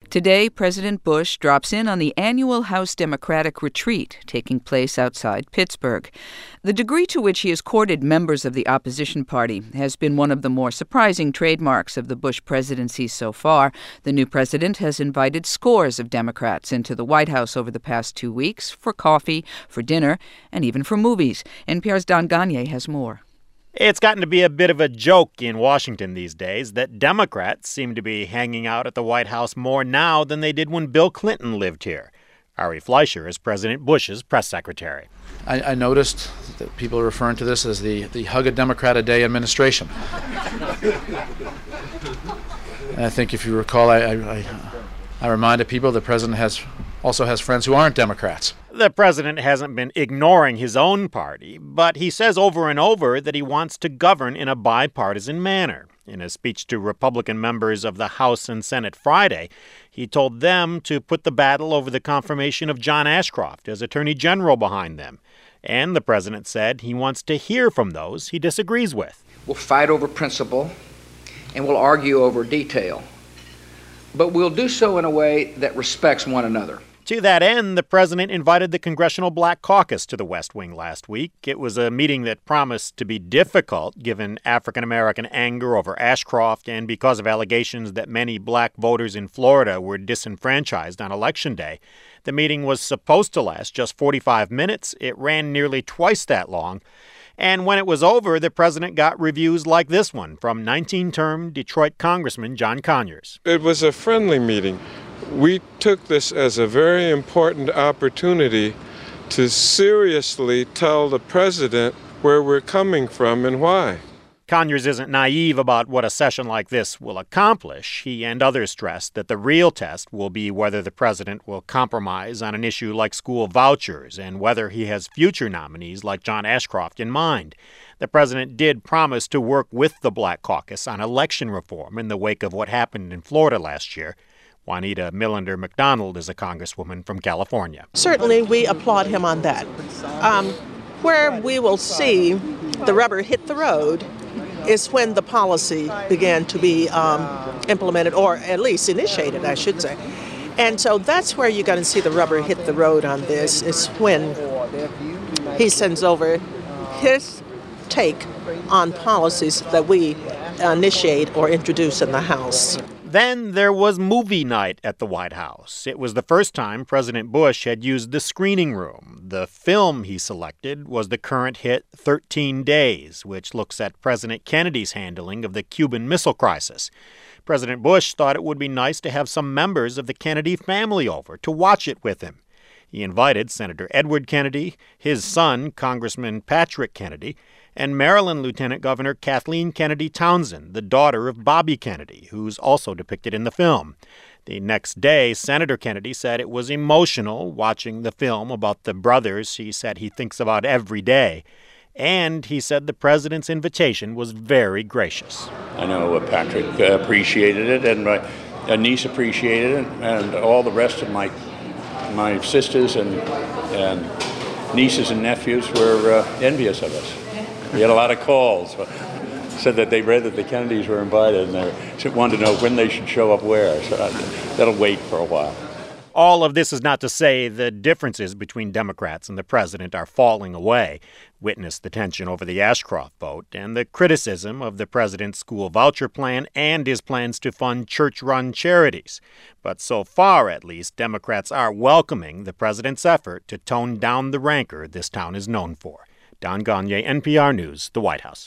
Today, President Bush drops in on the annual House Democratic Retreat taking place outside Pittsburgh. The degree to which he has courted members of the opposition party has been one of the more surprising trademarks of the Bush presidency so far. The new president has invited scores of Democrats into the White House over the past 2 weeks for coffee, for dinner, and even for movies. NPR's Don Gonyea has more. It's gotten to be a bit of a joke in Washington these days that Democrats seem to be hanging out at the White House more now than they did when Bill Clinton lived here. Ari Fleischer is President Bush's press secretary. I noticed that people are referring to this as the Hug a Democrat a Day administration. And I think if you recall, I reminded people the president also has friends who aren't Democrats. The president hasn't been ignoring his own party, but he says over and over that he wants to govern in a bipartisan manner. In a speech to Republican members of the House and Senate Friday, he told them to put the battle over the confirmation of John Ashcroft as Attorney General behind them. And the president said he wants to hear from those he disagrees with. We'll fight over principle and we'll argue over detail, but we'll do so in a way that respects one another. To that end, the president invited the Congressional Black Caucus to the West Wing last week. It was a meeting that promised to be difficult given African-American anger over Ashcroft and because of allegations that many black voters in Florida were disenfranchised on Election Day. The meeting was supposed to last just 45 minutes. It ran nearly twice that long. And when it was over, the president got reviews like this one from 19-term Detroit Congressman John Conyers. It was a friendly meeting. We took this as a very important opportunity to seriously tell the president where we're coming from and why. Conyers isn't naive about what a session like this will accomplish. He and others stressed that the real test will be whether the president will compromise on an issue like school vouchers and whether he has future nominees like John Ashcroft in mind. The president did promise to work with the Black Caucus on election reform in the wake of what happened in Florida last year. Juanita Millender McDonald is a congresswoman from California. Certainly, we applaud him on that. Where we will see the rubber hit the road is when the policy began to be implemented, or at least initiated, I should say. And so that's where you're going to see the rubber hit the road on this, is when he sends over his take on policies that we initiate or introduce in the House. Then there was movie night at the White House. It was the first time President Bush had used the screening room. The film he selected was the current hit 13 Days, which looks at President Kennedy's handling of the Cuban Missile Crisis. President Bush thought it would be nice to have some members of the Kennedy family over to watch it with him. He invited Senator Edward Kennedy, his son, Congressman Patrick Kennedy, and Maryland Lieutenant Governor Kathleen Kennedy Townsend, the daughter of Bobby Kennedy, who's also depicted in the film. The next day, Senator Kennedy said it was emotional watching the film about the brothers he said he thinks about every day. And he said the president's invitation was very gracious. I know Patrick appreciated it, and my niece appreciated it, and all the rest of my sisters and nieces and nephews were envious of us. We had a lot of calls. Said that they read that the Kennedys were invited, and they wanted to know when they should show up where. So that'll wait for a while. All of this is not to say the differences between Democrats and the president are falling away. Witness the tension over the Ashcroft vote and the criticism of the president's school voucher plan and his plans to fund church-run charities. But so far, at least, Democrats are welcoming the president's effort to tone down the rancor this town is known for. Don Gonyea, NPR News, the White House.